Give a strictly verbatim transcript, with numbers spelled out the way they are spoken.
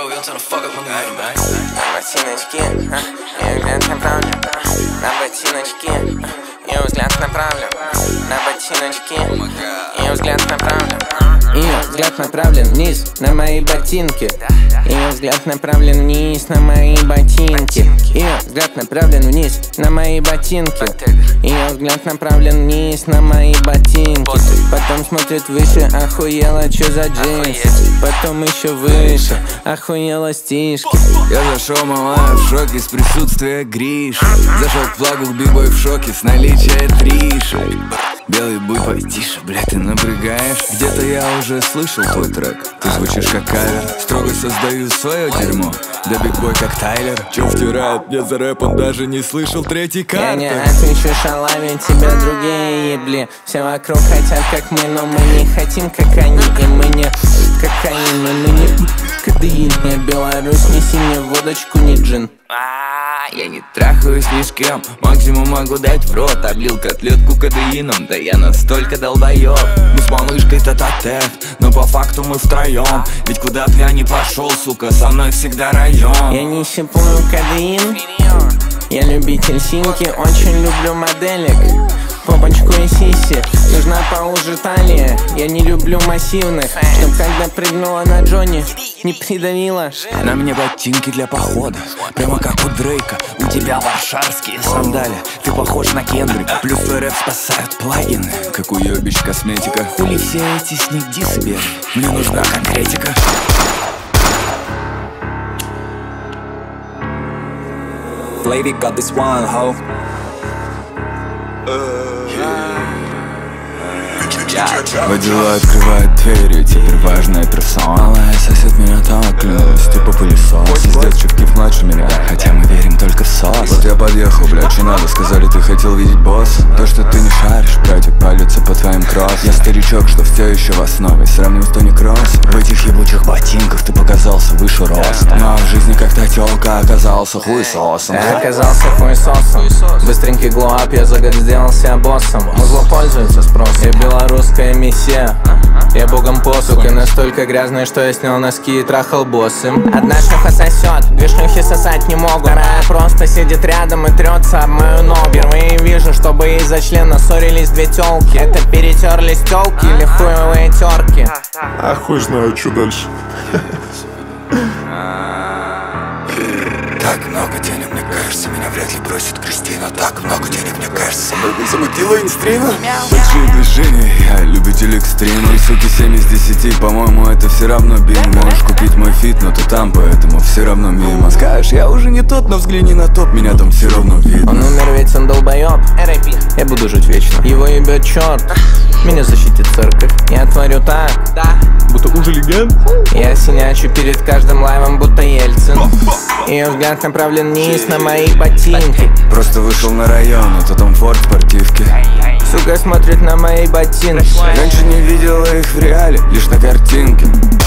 bro, we don't turn the fuck up on the night, man. На ботиночки, ее взгляд направлен. На ботиночки, ее взгляд направлен. На ботиночки, ее взгляд направлен. Ее взгляд направлен вниз на мои ботинки. Ее взгляд направлен вниз на мои ботинки. Ее взгляд направлен вниз на мои ботинки. Ее взгляд направлен вниз на мои ботинки. Потом смотрит выше, охуела, чё за джинсы. Потом еще выше, охуела стишки. Я зашел, малая, в шоке с присутствия Гриши. Зашел к флагу, бигбой в шоке с наличия Триши. Белый буй, потише, блядь, ты напрягаешь. Где-то я уже слышал твой трек. Ты звучишь как кавер. Строго создаю свое дерьмо. Да бигбой как Тайлер. Чё втирает мне за рэп, он даже не слышал третий карты. Я не отвечу шалами, тебя другие ебли. Все вокруг хотят как мы, но мы не хотим как они. И мы не кокаин, и мы не кадеин. Я Беларусь, неси мне водочку, не джин. Я не трахаюсь ни с кем, максимум могу дать в рот. Облил котлетку кадеином, да я настолько долбоёб. Мы с малышкой тет-а-тет, но по факту мы втроем. Ведь куда б я ни пошел, сука, со мной всегда район. Я не щипую кадеин, я любитель синьки, очень люблю моделек. Попочку и сиси, нужна поуже талия. Я не люблю массивных, чтоб когда прыгнула на Джонни, не придавила. На мне ботинки для похода, прямо как у Дрейка. У тебя варшавские сандали, ты похож на Кендрика. Плюс твой рэп спасают плагины, как уёбищ косметика. Хули все эти снегдисы бери, мне нужна конкретика. Lady got this one, ho. Водила открывает двери, теперь важная персона. Малая сосед меня так, клянусь, типа пылесос. Пиздец, чуткив младше меня, хотя мы верим только в сос. Вот я подъехал, блядь, че надо, сказали, ты хотел видеть босса. То, что ты не шаришь, братик, палится по твоим кросс. Я старичок, что все еще в основе, сравним с Тони Кросс. В этих ебучих ботинках ты показался выше роста. Но в жизни как-то тёлка оказался хуесосом. Я оказался хуесосом, быстренький глоап, я за год сделался боссом. Музло пользуется спросом, я белорусская мессия. Я богом посук и настолько грязный, что я снял носки и трахал боссом. Одна шлюха сосет, две шлюхи сосать не могут. Вторая просто сидит рядом и трется об мою ногу. Впервые вижу, чтобы из-за члена ссорились две тёлки. Это перетерлись тёлки или хуевые терки? А хуй знаю, что дальше. Так много денег, мне кажется, меня вряд ли бросит Кристина. Так много денег, мне кажется, много замутила инстрина. Большие движения, я любитель экстрима. И суки семь из десяти, по-моему, это все равно бим. Можешь купить мой фит, но ты там, поэтому все равно мимо. Скажешь, я уже не тот, но взгляни на топ, меня там все равно видно. Он умер, ведь он долбоёб. Я буду жить вечно. Его ебет черт, меня защитит церковь. Я творю так, Будто уже легенд. я синячу перед каждым лайвом, будто Ельцин. Ее взгляд направлен вниз на мои ботинки. Просто вышел на район, это Том Форд спортивки. Сука смотрит на мои ботинки. Раньше не видела их в реале, лишь на картинке.